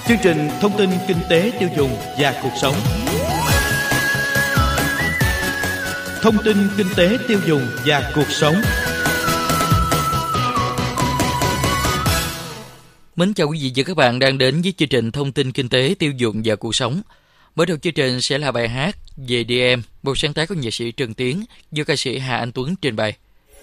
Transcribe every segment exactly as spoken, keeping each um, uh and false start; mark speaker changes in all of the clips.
Speaker 1: Chương trình thông tin kinh tế tiêu dùng và cuộc sống. Thông tin kinh tế tiêu dùng và cuộc sống.
Speaker 2: Mến chào quý vị và các bạn đang đến với chương trình thông tin kinh tế tiêu dùng và cuộc sống. Mở đầu chương trình sẽ là bài hát Về Đi Em, một sáng tác của nhạc sĩ Trần Tiến do ca sĩ Hà Anh Tuấn trình bày.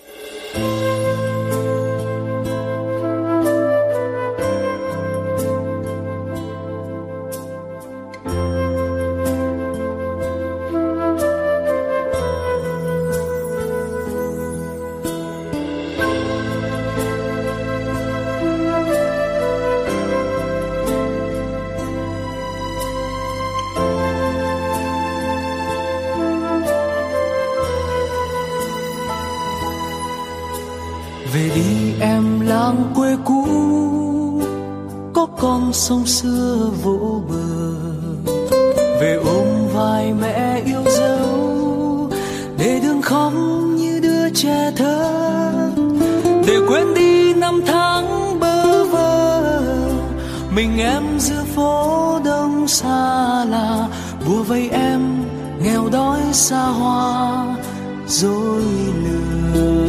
Speaker 3: Về đi em làng quê cũ, có con sông xưa vỗ bờ. Về ôm vai mẹ yêu dấu, để đừng khóc như đứa trẻ thơ. Để quên đi năm tháng bơ vơ, mình em giữa phố đông xa lạ. Bùa vây em nghèo đói xa hoa, dối lừa.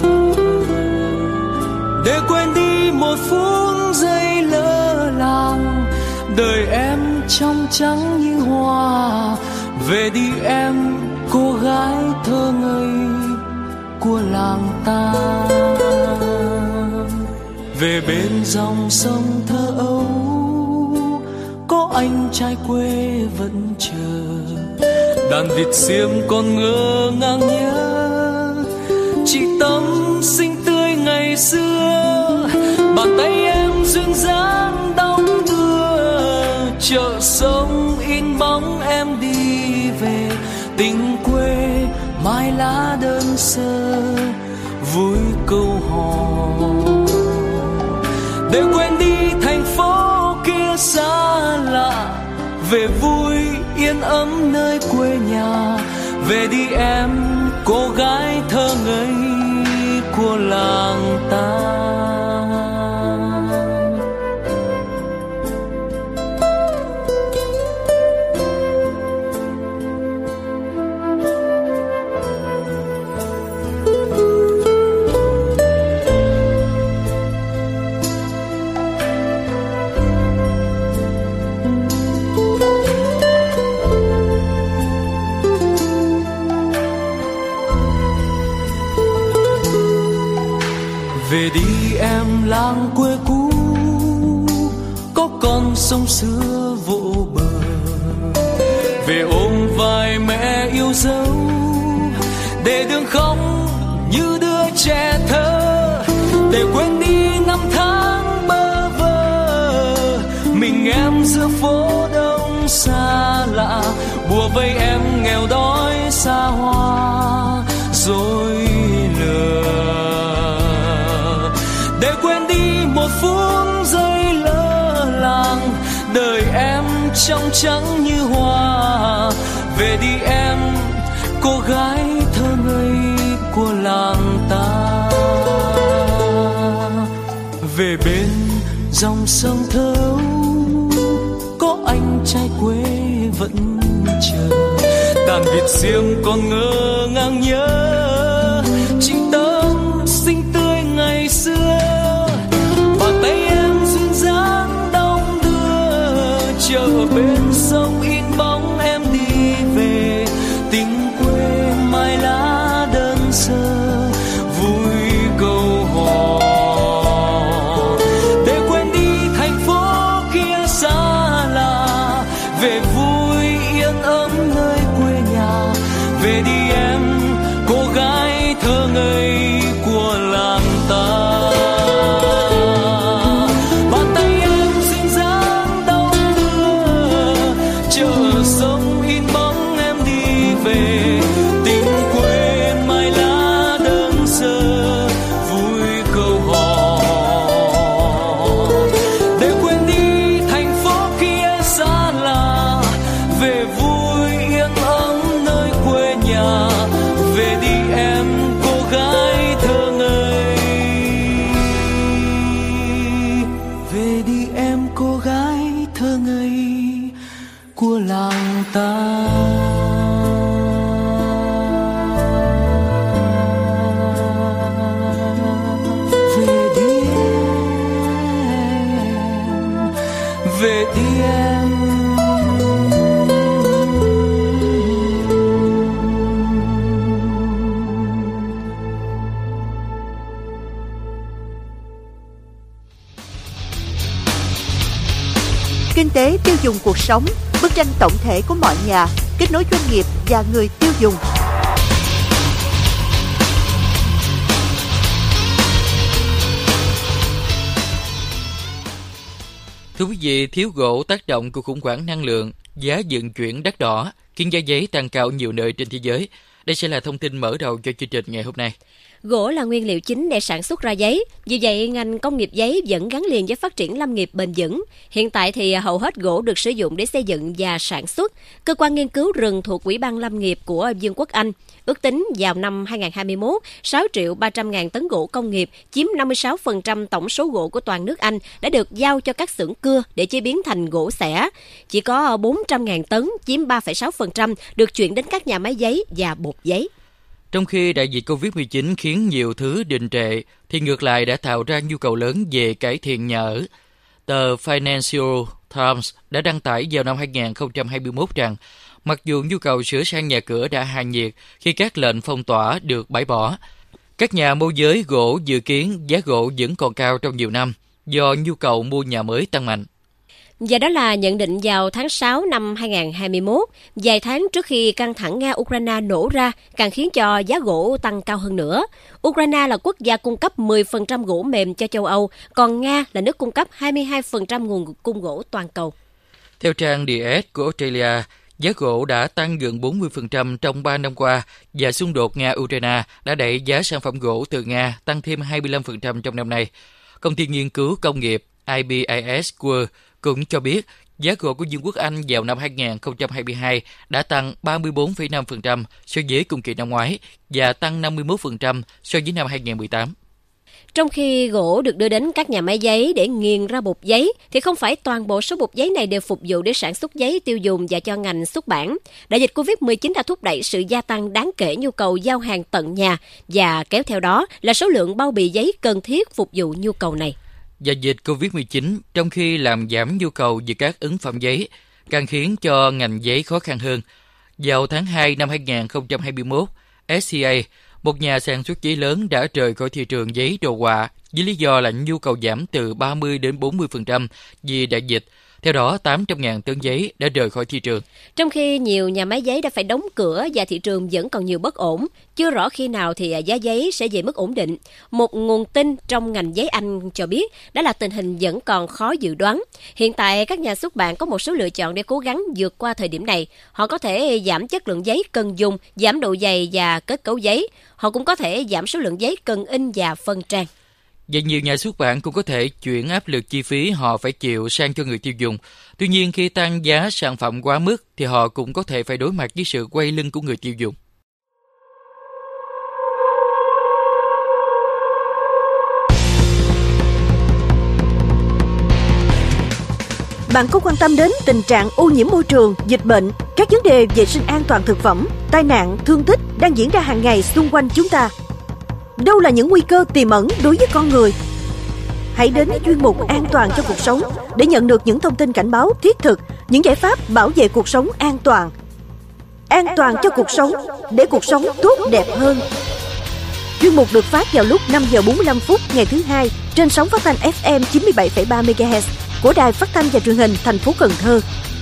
Speaker 3: Để quên đi một phút giây lỡ làng, đời em trong trắng như hoa. Về đi em cô gái thơ ngây của làng ta. Về bên dòng sông thơ ấu, có anh trai quê vẫn chờ. Đàn vịt xiêm còn ngơ ngàng nhớ chị Tâm xinh tươi ngày xưa. Bàn tay em duyên dáng đong đưa, chợ sông in bóng em đi về. Tình quê mai lá đơn sơ, vui câu hò. Để quên đi thành phố kia xa lạ, về vui yên ấm nơi quê nhà. Về đi em cô gái thơ ngây của làng ta. Về đi em làng quê cũ, có con sông xưa vỗ bờ. Về ôm vai mẹ yêu dấu, để đừng khóc như đứa trẻ thơ. Để quên đi năm tháng bơ vơ, mình em giữa phố đông xa lạ. Bùa vây em nghèo đói xa hoa, rồi lừa. Để quên đi một phút giây lỡ làng, đời em trong trắng như hoa. Về đi em cô gái thơ ngây của làng ta. Về bên dòng sông thơ ấu, có anh trai quê vẫn chờ. Đàn vịt xiêm còn ngơ ngàng nhớ chị Tâm xinh tươi ngày xưa. Bàn tay em duyên dáng đong đưa, chợ bên sông in bóng em đi về. Tình quê mai lá đơn sơ, vui câu hò. Để quên đi thành phố kia xa lạ, về vui yên ấm nơi quê nhà. Về đi em cô gái thơ ngây của làng ta. Bàn tay em duyên dáng đong đưa, chợ sông in bóng em đi về. Tình quê mai lá đơn sơ, vui câu hò. Để quên đi thành phố kia xa lạ, về vui yên ấm nơi quê nhà. Về đi em cô gái thơ ngây, về đi em cô gái thơ ngây của làng ta. Về đi em, về đi em.
Speaker 4: Kinh tế tiêu dùng cuộc sống, bức tranh tổng thể của mọi nhà, kết nối doanh nghiệp và người tiêu dùng.
Speaker 2: Thưa quý vị, thiếu gỗ tác động của khủng hoảng năng lượng, giá vận chuyển đắt đỏ, khiến giá giấy tăng cao nhiều nơi trên thế giới. Đây sẽ là thông tin mở đầu cho chương trình ngày hôm nay.
Speaker 5: Gỗ là nguyên liệu chính để sản xuất ra giấy. Vì vậy, ngành công nghiệp giấy vẫn gắn liền với phát triển lâm nghiệp bền vững. Hiện tại thì hầu hết gỗ được sử dụng để xây dựng và sản xuất. Cơ quan nghiên cứu rừng thuộc Ủy ban Lâm nghiệp của Vương quốc Anh ước tính vào năm hai không hai mốt, sáu triệu ba trăm ngàn tấn gỗ công nghiệp, chiếm năm mươi sáu phần trăm tổng số gỗ của toàn nước Anh, đã được giao cho các xưởng cưa để chế biến thành gỗ xẻ. Chỉ có bốn trăm ngàn tấn, chiếm ba phẩy sáu phần trăm, được chuyển đến các nhà máy giấy và bột giấy.
Speaker 2: Trong khi đại dịch covid mười chín khiến nhiều thứ đình trệ, thì ngược lại đã tạo ra nhu cầu lớn về cải thiện nhà ở. Tờ Financial Times đã đăng tải vào năm hai không hai mốt rằng, mặc dù nhu cầu sửa sang nhà cửa đã hạ nhiệt khi các lệnh phong tỏa được bãi bỏ, các nhà môi giới gỗ dự kiến giá gỗ vẫn còn cao trong nhiều năm do nhu cầu mua nhà mới tăng mạnh.
Speaker 5: Và đó là nhận định vào tháng sáu năm hai không hai mốt, vài tháng trước khi căng thẳng Nga-Ukraine nổ ra, càng khiến cho giá gỗ tăng cao hơn nữa. Ukraine là quốc gia cung cấp mười phần trăm gỗ mềm cho châu Âu, còn Nga là nước cung cấp hai mươi hai phần trăm nguồn cung gỗ toàn cầu.
Speaker 2: Theo trang The Edge của Australia, giá gỗ đã tăng gần bốn mươi phần trăm trong ba năm qua và xung đột Nga-Ukraine đã đẩy giá sản phẩm gỗ từ Nga tăng thêm hai mươi lăm phần trăm trong năm nay. Công ty nghiên cứu công nghiệp I B I S World cũng cho biết giá gỗ của Vương quốc Anh vào năm hai không hai hai đã tăng ba mươi bốn phẩy năm phần trăm so với cùng kỳ năm ngoái và tăng năm mươi mốt phần trăm so với năm hai không một tám.
Speaker 5: Trong khi gỗ được đưa đến các nhà máy giấy để nghiền ra bột giấy, thì không phải toàn bộ số bột giấy này đều phục vụ để sản xuất giấy tiêu dùng và cho ngành xuất bản. Đại dịch covid mười chín đã thúc đẩy sự gia tăng đáng kể nhu cầu giao hàng tận nhà và kéo theo đó là số lượng bao bì giấy cần thiết phục vụ nhu cầu này.
Speaker 2: Và dịch covid mười chín, trong khi làm giảm nhu cầu về các ứng phẩm giấy, càng khiến cho ngành giấy khó khăn hơn. Vào tháng hai năm hai không hai mốt, ét xê a, một nhà sản xuất giấy lớn đã rời khỏi thị trường giấy đồ họa với lý do là nhu cầu giảm từ ba mươi đến bốn mươi phần trăm vì đại dịch. Theo đó, tám trăm ngàn tấn giấy đã rời khỏi thị trường.
Speaker 5: Trong khi nhiều nhà máy giấy đã phải đóng cửa và thị trường vẫn còn nhiều bất ổn, chưa rõ khi nào thì giá giấy sẽ về mức ổn định. Một nguồn tin trong ngành giấy Anh cho biết đó là tình hình vẫn còn khó dự đoán. Hiện tại, các nhà xuất bản có một số lựa chọn để cố gắng vượt qua thời điểm này. Họ có thể giảm chất lượng giấy cần dùng, giảm độ dày và kết cấu giấy. Họ cũng có thể giảm số lượng giấy cần in và phân trang.
Speaker 2: Và nhiều nhà xuất bản cũng có thể chuyển áp lực chi phí họ phải chịu sang cho người tiêu dùng. Tuy nhiên, khi tăng giá sản phẩm quá mức, thì họ cũng có thể phải đối mặt với sự quay lưng của người tiêu dùng.
Speaker 4: Bạn có quan tâm đến tình trạng ô nhiễm môi trường, dịch bệnh, các vấn đề vệ sinh an toàn thực phẩm, tai nạn, thương tích đang diễn ra hàng ngày xung quanh chúng ta? Đâu là những nguy cơ tiềm ẩn đối với con người? Hãy đến chuyên mục An toàn cho cuộc sống để nhận được những thông tin cảnh báo thiết thực, những giải pháp bảo vệ cuộc sống an toàn. An toàn cho cuộc sống, để cuộc sống tốt đẹp hơn. Chuyên mục được phát vào lúc năm giờ bốn mươi lăm phút ngày thứ hai trên sóng phát thanh ép em chín mươi bảy phẩy ba mê ga héc của Đài Phát thanh và Truyền hình thành phố Cần Thơ.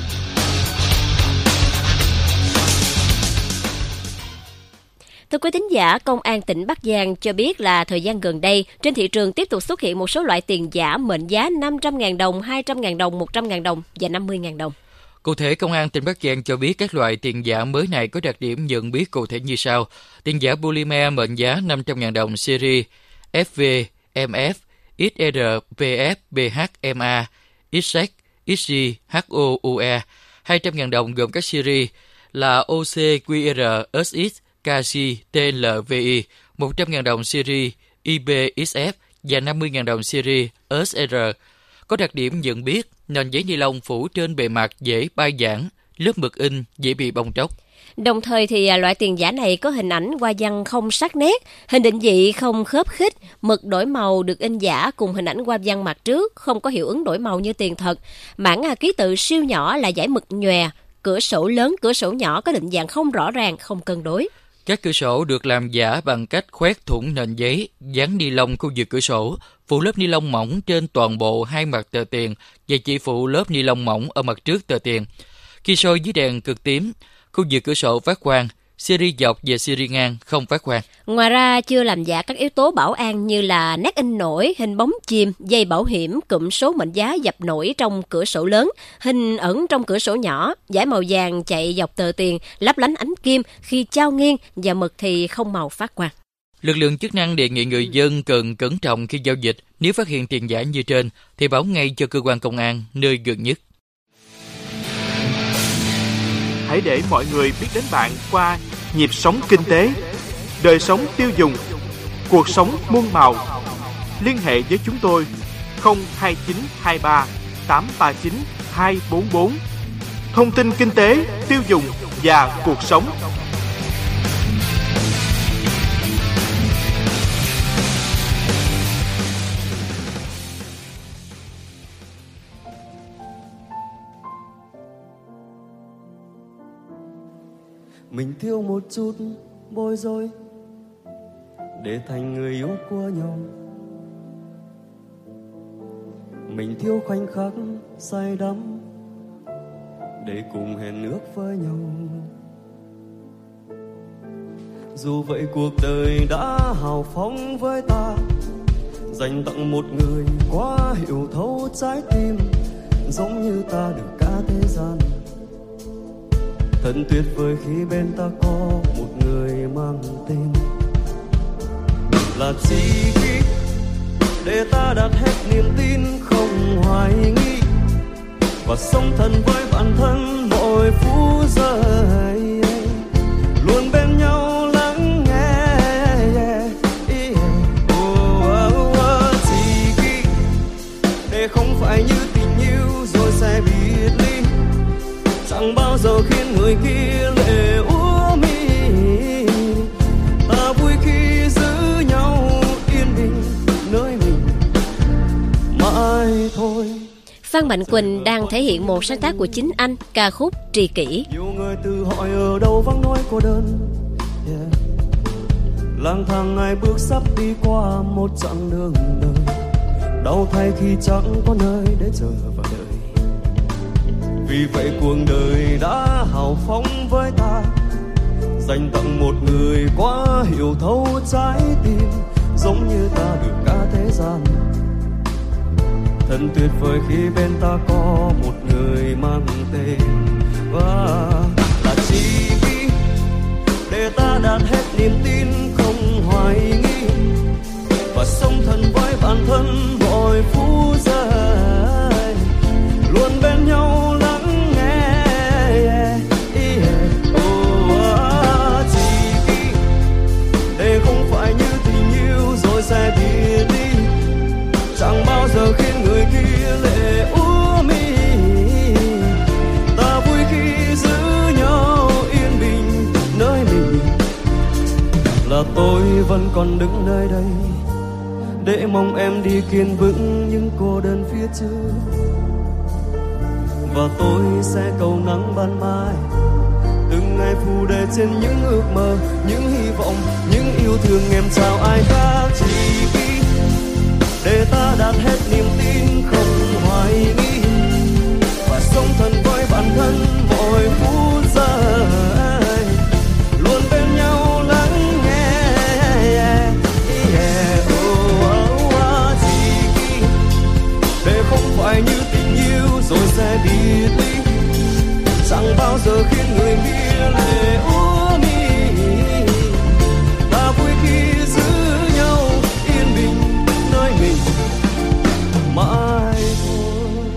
Speaker 5: Thưa quý thính giả, Công an tỉnh Bắc Giang cho biết là thời gian gần đây, trên thị trường tiếp tục xuất hiện một số loại tiền giả mệnh giá năm trăm ngàn đồng, hai trăm ngàn đồng, một trăm ngàn đồng và năm mươi ngàn đồng.
Speaker 2: Cụ thể, Công an tỉnh Bắc Giang cho biết các loại tiền giả mới này có đặc điểm nhận biết cụ thể như sau. Tiền giả polymer mệnh giá năm trăm ngàn đồng series ép vê, em ép, ích rờ, pê ép, bê hát, em a, ích ích, ích giê, hát o, u e. hai trăm ngàn đồng gồm các series là ô xê, quy rờ, ét ích, ca xê, tê lờ, vê i, một trăm ngàn đồng series i bê ích ép và năm mươi ngàn đồng series ét rờ. có đặc điểm nhận biết nền giấy ni lông phủ trên bề mặt dễ bay giãn, lớp mực in dễ bị bong tróc.
Speaker 5: Đồng thời thì loại tiền giả này có hình ảnh hoa văn không sắc nét, hình định vị không khớp khít, mực đổi màu được in giả cùng hình ảnh hoa văn mặt trước, không có hiệu ứng đổi màu như tiền thật. Mảng ký tự siêu nhỏ là dải mực nhòe, cửa sổ lớn, cửa sổ nhỏ có định dạng không rõ ràng, không cân đối.
Speaker 2: Các cửa sổ được làm giả bằng cách khoét thủng nền giấy, dán ni lông khu vực cửa sổ, phủ lớp ni lông mỏng trên toàn bộ hai mặt tờ tiền và chỉ phủ lớp ni lông mỏng ở mặt trước tờ tiền. Khi soi dưới đèn cực tím, khu vực cửa sổ phát quang, series dọc và series ngang không phát quang.
Speaker 5: Ngoài ra, chưa làm giả các yếu tố bảo an như là nét in nổi, hình bóng chìm, dây bảo hiểm, cụm số mệnh giá dập nổi trong cửa sổ lớn, hình ẩn trong cửa sổ nhỏ, dải màu vàng chạy dọc tờ tiền, lấp lánh ánh kim khi trao nghiêng và mực thì không màu phát quang.
Speaker 2: Lực lượng chức năng đề nghị người dân cần cẩn trọng khi giao dịch. Nếu phát hiện tiền giả như trên thì báo ngay cho cơ quan công an nơi gần nhất.
Speaker 1: Hãy để mọi người biết đến bạn qua nhịp sống kinh tế, đời sống tiêu dùng, cuộc sống muôn màu. Liên hệ với chúng tôi không hai chín hai ba tám ba chín hai bốn bốn. Thông tin kinh tế, tiêu dùng và cuộc sống.
Speaker 3: Mình thiếu một chút bối rối để thành người yêu của nhau. Mình thiếu khoảnh khắc say đắm để cùng hẹn ước với nhau. Dù vậy cuộc đời đã hào phóng với ta, dành tặng một người quá hiểu thấu trái tim, giống như ta được cả thế gian. Thật tuyệt vời khi bên ta có một người mang tên là chi kỷ, để ta đặt hết niềm tin không hoài nghi và sống thân với bản thân mỗi phút giây, luôn bên nhau lắng nghe. Chi kỷ, để không phải như tình yêu rồi sẽ biệt ly, chẳng bao giờ khiến người kia lệ úa mi. Ta vui khi giữ nhau yên bình nơi mình mãi thôi.
Speaker 5: Phan Mạnh Quỳnh đang thể hiện một sáng tác của chính anh, ca khúc Tri Kỷ.
Speaker 3: Nhiều người tự hỏi ở đâu vắng nói cô đơn, yeah. Lang thang ngày bước sắp đi qua một chặng đường đời, đau thay khi chẳng có nơi để chờ và đợi. Vì vậy cuộc đời đã hào phóng với ta, dành tặng một người quá hiểu thấu trái tim, giống như ta được cả thế gian. Thật tuyệt vời khi bên ta có một người mang tên và là chi kỷ, để ta đặt hết niềm tin không hoài nghi và sống thân với bản thân mỗi phút giây, luôn bên nhau lắng nghe. Yeah, yeah. Oh, chi kỷ, để không phải như tình yêu rồi sẽ biệt đi, chẳng bao giờ khiến người kia lệ úa mi. Ta vui khi giữ nhau yên bình nơi mình, là tôi vẫn còn đứng nơi đây để mong em đi kiên vững những cô đơn phía trước. Và tôi sẽ cầu nắng ban mai, từng ngày phù đề trên những ước mơ, những hy vọng, những yêu thương em chào ai khác. Chỉ kỷ, để ta đặt hết niềm tin không hoài nghi và sống thân với bản thân mỗi phút giây, luôn bên nhau lắng nghe. Yeah, yeah. Oh, oh, oh. Chỉ kỷ, để không phải như tình yêu rồi sẽ biệt ly, chẳng bao giờ khiến người kia lệ úa mi. Ta vui khi giữ nhau yên bình nơi mình mãi thôi.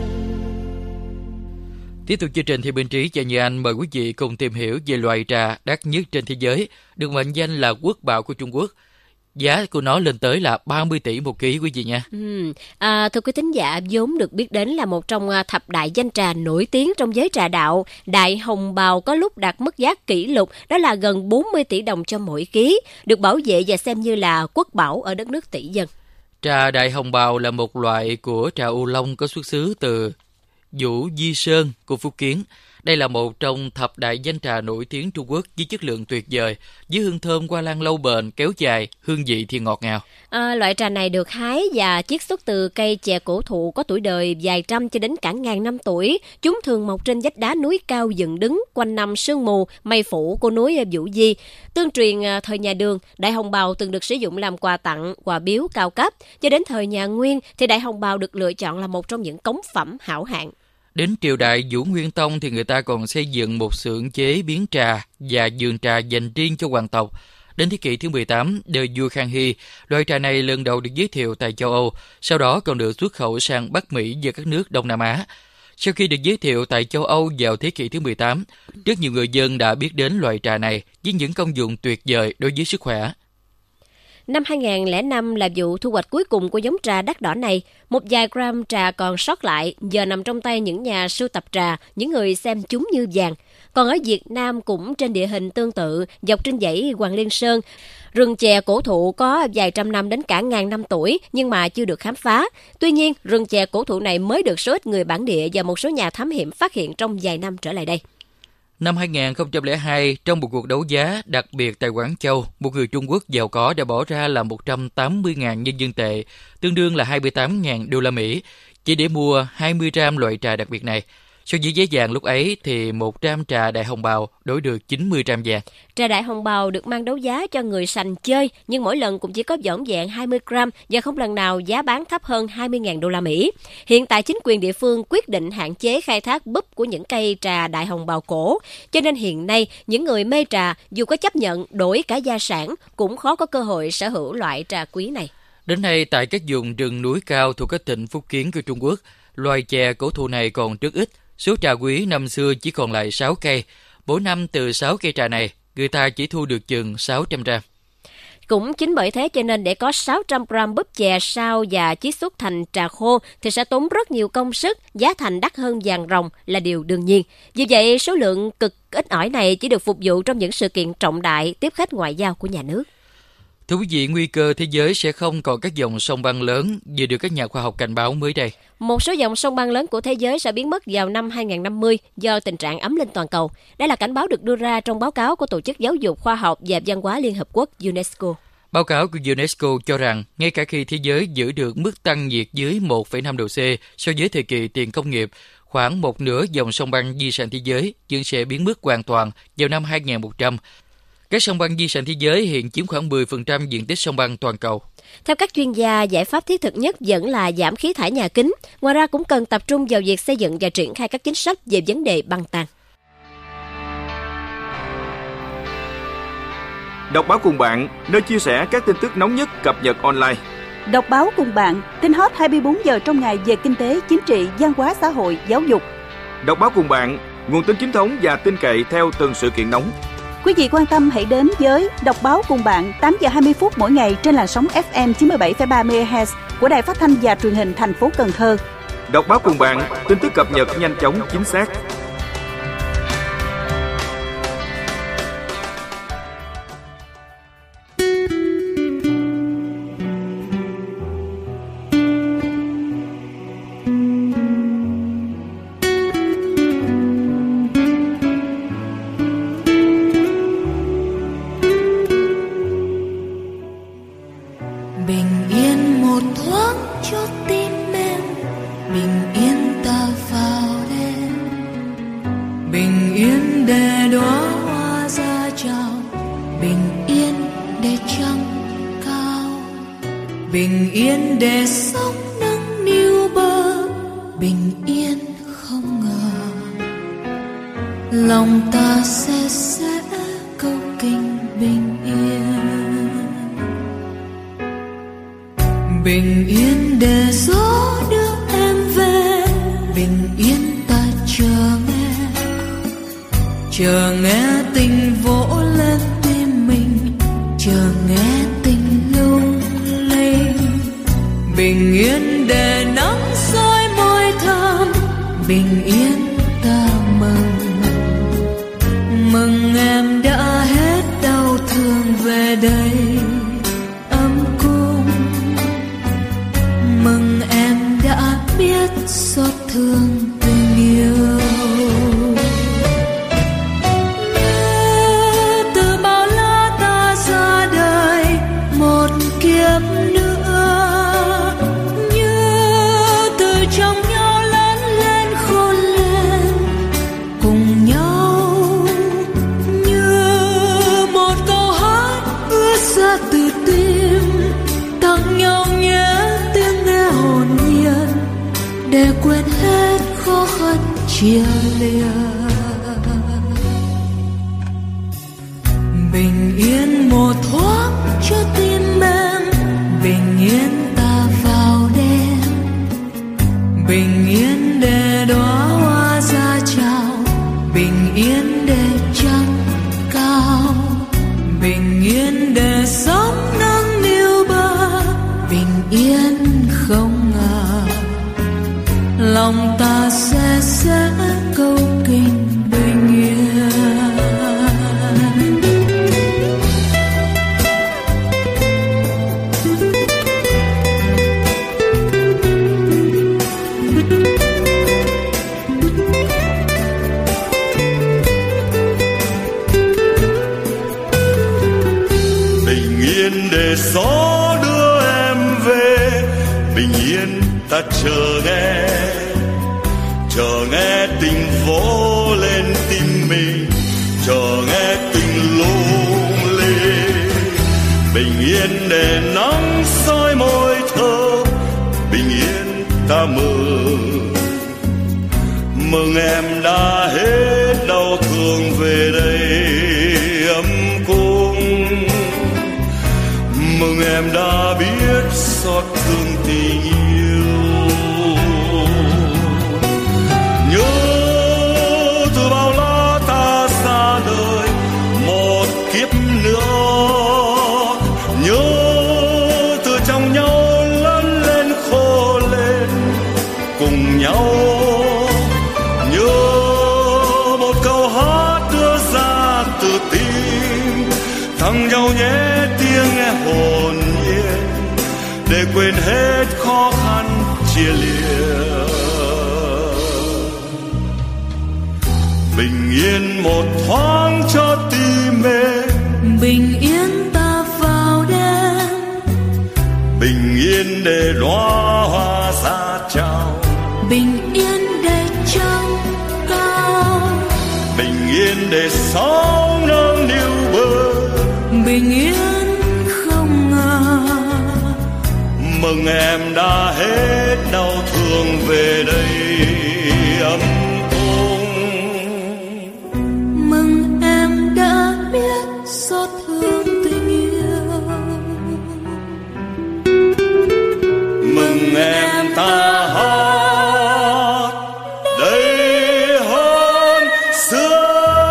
Speaker 2: Tiếp tục chương trình thì Minh Trí và Như Anh mời quý vị cùng tìm hiểu về loài trà đắt nhất trên thế giới, được mệnh danh là quốc bảo của Trung Quốc. Giá của nó lên tới là ba mươi tỷ một ký quý vị nha.
Speaker 5: Ừ. À, thưa quý thính giả, vốn được biết đến là một trong thập đại danh trà nổi tiếng trong giới trà đạo, Đại Hồng Bào có lúc đạt mức giá kỷ lục đó là gần bốn mươi tỷ đồng cho mỗi ký, được bảo vệ và xem như là quốc bảo ở đất nước tỷ dân.
Speaker 2: Trà Đại Hồng Bào là một loại của trà ô long có xuất xứ từ Vũ Di Sơn của Phúc Kiến. Đây là một trong thập đại danh trà nổi tiếng Trung Quốc với chất lượng tuyệt vời, với hương thơm hoa lan lâu bền, kéo dài, hương vị thì ngọt ngào.
Speaker 5: À, loại trà này được hái và chiết xuất từ cây chè cổ thụ có tuổi đời vài trăm cho đến cả ngàn năm tuổi. Chúng thường mọc trên vách đá núi cao dựng đứng, quanh năm sương mù, mây phủ của núi Vũ Di. Tương truyền thời nhà Đường, Đại Hồng Bào từng được sử dụng làm quà tặng, quà biếu cao cấp. Cho đến thời nhà Nguyên thì Đại Hồng Bào được lựa chọn là một trong những cống phẩm hảo hạng.
Speaker 2: Đến triều đại Vũ Nguyên Tông thì người ta còn xây dựng một xưởng chế biến trà và vườn trà dành riêng cho hoàng tộc. Đến thế kỷ thứ mười tám, đời vua Khang Hy, loại trà này lần đầu được giới thiệu tại châu Âu, sau đó còn được xuất khẩu sang Bắc Mỹ và các nước Đông Nam Á. Sau khi được giới thiệu tại châu Âu vào thế kỷ thứ mười tám, rất nhiều người dân đã biết đến loại trà này với những công dụng tuyệt vời đối với sức khỏe.
Speaker 5: Năm hai không không năm là vụ thu hoạch cuối cùng của giống trà đắt đỏ này. Một vài gram trà còn sót lại, giờ nằm trong tay những nhà sưu tập trà, những người xem chúng như vàng. Còn ở Việt Nam cũng trên địa hình tương tự, dọc trên dãy Hoàng Liên Sơn, rừng chè cổ thụ có vài trăm năm đến cả ngàn năm tuổi nhưng mà chưa được khám phá. Tuy nhiên, rừng chè cổ thụ này mới được số ít người bản địa và một số nhà thám hiểm phát hiện trong vài năm trở lại đây.
Speaker 2: Năm hai không không hai, trong một cuộc đấu giá đặc biệt tại Quảng Châu, một người Trung Quốc giàu có đã bỏ ra là một trăm tám mươi nghìn nhân dân tệ, tương đương là hai mươi tám nghìn đô la Mỹ, chỉ để mua hai mươi gram loại trà đặc biệt này. So với giá vàng lúc ấy thì một gram trà Đại Hồng Bào đổi được chín mươi gram vàng.
Speaker 5: Trà Đại Hồng Bào được mang đấu giá cho người sành chơi, nhưng mỗi lần cũng chỉ có vỏn vẹn hai mươi gram và không lần nào giá bán thấp hơn hai mươi nghìn đô la Mỹ. Hiện tại chính quyền địa phương quyết định hạn chế khai thác búp của những cây trà Đại Hồng Bào cổ, cho nên hiện nay những người mê trà dù có chấp nhận đổi cả gia sản cũng khó có cơ hội sở hữu loại trà quý này.
Speaker 2: Đến nay tại các vùng rừng núi cao thuộc các tỉnh Phúc Kiến của Trung Quốc, loài chè cổ thụ này còn rất ít. Số trà quý năm xưa chỉ còn lại sáu cây. Mỗi năm từ sáu cây trà này, người ta chỉ thu được chừng sáu trăm gram.
Speaker 5: Cũng chính bởi thế cho nên để có sáu trăm gram búp chè sao và chiết xuất thành trà khô thì sẽ tốn rất nhiều công sức, giá thành đắt hơn vàng ròng là điều đương nhiên. Vì vậy, số lượng cực ít ỏi này chỉ được phục vụ trong những sự kiện trọng đại, tiếp khách ngoại giao của nhà nước.
Speaker 2: Thưa quý vị, nguy cơ thế giới sẽ không còn các dòng sông băng lớn vừa được các nhà khoa học cảnh báo mới đây.
Speaker 5: Một số dòng sông băng lớn của thế giới sẽ biến mất vào năm hai không năm mươi do tình trạng ấm lên toàn cầu. Đây là cảnh báo được đưa ra trong báo cáo của Tổ chức Giáo dục, Khoa học và Văn hóa Liên Hợp Quốc UNESCO.
Speaker 2: Báo cáo của UNESCO cho rằng, ngay cả khi thế giới giữ được mức tăng nhiệt dưới một phẩy năm độ C so với thời kỳ tiền công nghiệp, khoảng một nửa dòng sông băng di sản thế giới vẫn sẽ biến mất hoàn toàn vào năm hai nghìn một trăm. Các sông băng di sản thế giới hiện chiếm khoảng mười phần trăm diện tích sông băng toàn cầu.
Speaker 5: Theo các chuyên gia, giải pháp thiết thực nhất vẫn là giảm khí thải nhà kính. Ngoài ra cũng cần tập trung vào việc xây dựng và triển khai các chính sách về vấn đề băng tan.
Speaker 1: Đọc báo cùng bạn, nơi chia sẻ các tin tức nóng nhất cập nhật online.
Speaker 4: Đọc báo cùng bạn, tin hot hai mươi bốn giờ trong ngày về kinh tế, chính trị, văn hóa xã hội, giáo dục.
Speaker 1: Đọc báo cùng bạn, nguồn tin chính thống và tin cậy theo từng sự kiện nóng.
Speaker 4: Quý vị quan tâm hãy đến với Đọc báo cùng bạn tám giờ hai mươi phút mỗi ngày trên làn sóng ép em chín mươi bảy phẩy ba mê ga héc của Đài Phát thanh và Truyền hình thành phố Cần Thơ.
Speaker 1: Đọc báo cùng bạn, tin tức cập nhật nhanh chóng, chính xác.
Speaker 3: Bình yên để sóng nâng niu bờ, bình yên không ngờ lòng ta sẽ sẽ câu kinh bình yên. Bình yên để gió đưa em về, bình yên ta chờ nghe, chờ nghe tình vỗ lên tim mình, chờ nghe tình lưu bình yên ta mừng, mừng em đã hết đau thương về đây ấm cung, mừng em đã biết xót thương tình yêu. Như từ bao la ta ra đời một kiếp nữa, như từ trong nhau lớn lên khôn lên cùng nhau, như một câu hát ứa ra từ tim, tặng nhau nhớ tiếng nghe hồn nhiên để quên hết khó khăn chia lìa. Bình yên một thoáng cho tim em, bình yên ta vào đêm, bình yên để đóa hoa ra chào, bình yên để trăng cao, bình yên để sóng nâng niu bờ, bình yên không ngờ lòng ta sẽ sẽ câu kinh bình yên.
Speaker 6: Bình yên để gió đưa em về, bình yên ta chờ nghe, chờ nghe tình vỗ lên tim mình, chờ nghe tình lung linh. Bình yên để nắng soi môi thơ, bình yên ta mừng, mừng em đã hết đau thương về đây ấm cung, mừng em đã biết xót thương tình yêu. Nhớ từ bao la ta ra đời một kiếp nữa, nhớ từ trong nhau lớn lên khô lên cùng nhau, nhớ một câu hát đưa ra từ tim, thăng nhau nhé tiếng nghe hồn nhiên để quên hết khó khăn chia lìa. Bình yên một thoáng cho tim em,
Speaker 3: Bình yên ta vào đêm,
Speaker 6: bình yên để đóa hoa ra chào,
Speaker 3: bình yên để trăng cao,
Speaker 6: bình yên để sóng nâng niu bờ,
Speaker 3: bình yên không ngờ
Speaker 6: mừng em đã hết đau thương về đây ấm cung,
Speaker 3: mừng em đã biết xót thương tình yêu,
Speaker 6: mừng em ta hát đầy hơn xưa.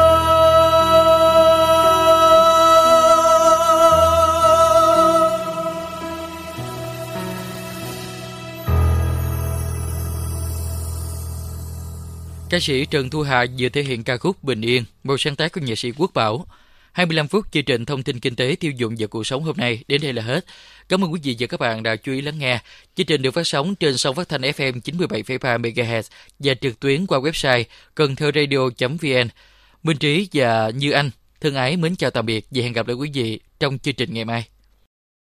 Speaker 2: Ca sĩ Trần Thu Hà vừa thể hiện ca khúc Bình Yên, một sáng tác của nghệ sĩ Quốc Bảo. hai mươi lăm phút chương trình thông tin kinh tế tiêu dùng và cuộc sống hôm nay đến đây là hết. Cảm ơn quý vị và các bạn đã chú ý lắng nghe. Chương trình được phát sóng trên sóng phát thanh ép em chín mươi bảy phẩy ba mê ga héc và trực tuyến qua website cần thơ radio chấm vn. Minh Trí và Như Anh thân ái mến chào tạm biệt và hẹn gặp lại quý vị trong chương trình ngày mai.